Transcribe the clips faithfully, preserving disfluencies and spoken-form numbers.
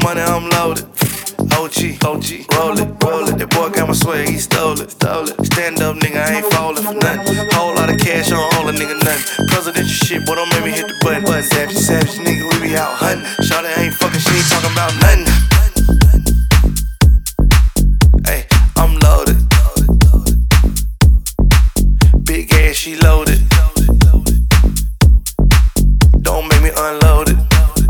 money, I'm loaded. O G, O G, roll it, roll it. That boy got my swag, he stole it, stole it. Stand up, nigga, I ain't falling for nothing. Whole lot of cash on all a nigga, nothing. Presidential shit, boy, don't make me hit the button. Button, savage, savage, nigga, we be out hunting. Shawty ain't fucking, she ain't talking about nothing. Hey, I'm loaded. Big ass, she loaded. Don't make me unload it.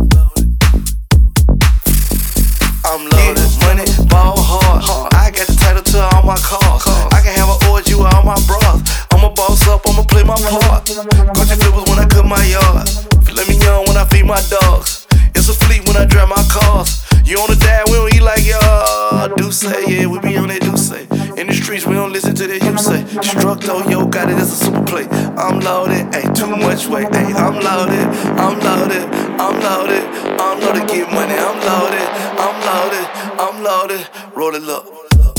I'm loaded. Money, ball hard. I got the title to all my cars. I can have an orgy with all my bras. I'ma boss up, I'ma play my part. Gucci flippers when I cut my yard. Let me young when I feed my dogs. It's a fleet when I drive my cars. You on the dad, we don't eat like y'all. Do say, yeah, we be on that do say. In the streets, we don't listen to that you say. Struck though, yo, got it, that's a super play. I'm loaded, ayy, too much weight, ayy. I'm loaded, I'm loaded, I'm loaded, I'm loaded, get money. I'm loaded, I'm loaded, I'm loaded. Roll it up.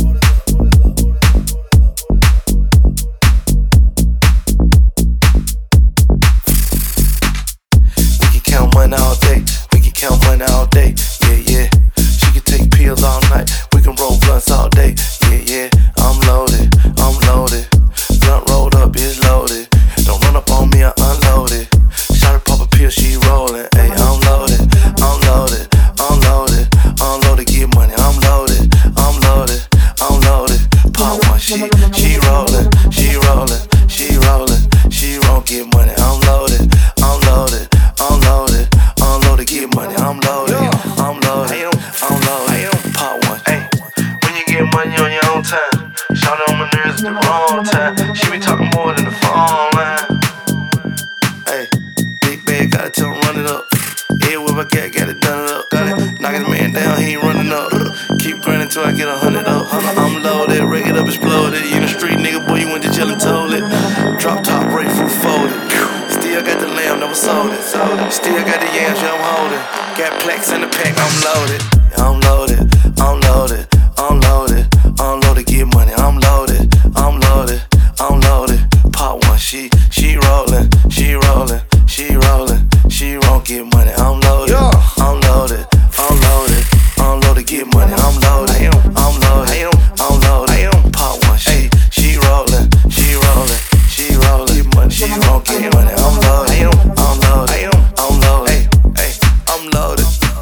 We can count money all day. We can count money all day. Yeah, yeah. She can take pills all night. We can roll blunts all day. Yeah, yeah. I'm loaded, I'm loaded. Blunt rolled up, it's loaded. Don't run up on me, I unloaded. Shawty pop a pill, she rollin'. Ayy, I'm loaded, I'm loaded, I'm loaded, I'm loaded, get money. I'm loaded, I'm loaded, I'm loaded. Pop one, she, she rollin', she rollin', she rollin', she roll, get money. I'm loaded, I'm loaded, I'm loaded, I'm loaded, get money. I'm loaded, I'm loaded, I'm loaded. Pop one, ayy. When you get money on your own time, shout on my nerves at the wrong time. She be talking more than the phone line. Hey, big bag, gotta tell him run it up. Yeah, whip I got, got it done it up. Got it, knock his man down, he ain't running up. Keep grinding till I get a hundred up. I'm loaded, rig it up, exploded. You in the street, nigga, boy, you went to jail and told it. Drop top, break fruit folded. Still got the lamb, never sold it. Still got the yams, yeah, I'm holding. Got plaques in the pack, I'm loaded. I'm loaded, I'm loaded, I'm loaded, I'm loaded, get money. I'm loaded, I'm loaded, I'm loaded. Pop one, she, she rollin', she rollin', she rollin', she roll, get money. I'm loaded, I'm loaded, I'm loaded, I'm loaded, get money. I'm loaded, I'm loaded, I'm loaded. Pop one, she, she rollin', she rollin', she rollin', get money. She roll, get money. I'm loaded, I'm loaded, I'm loaded, I'm loaded.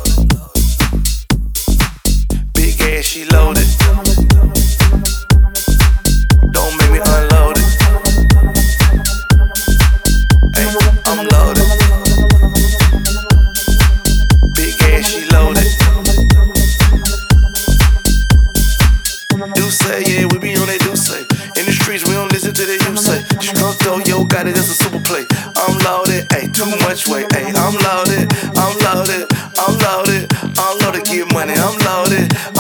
Big ass, she loaded. Don't make me unload it. Ay, I'm loaded. Big ass, she loaded. Do say, yeah, we be on that do say. In the streets, we don't listen to that you say. Struck though, yo, got it, that's a super play. I'm loaded, ayy, too much weight, ayy. I'm loaded, I'm loaded, I'm loaded, I'm loaded, get money. I'm loaded,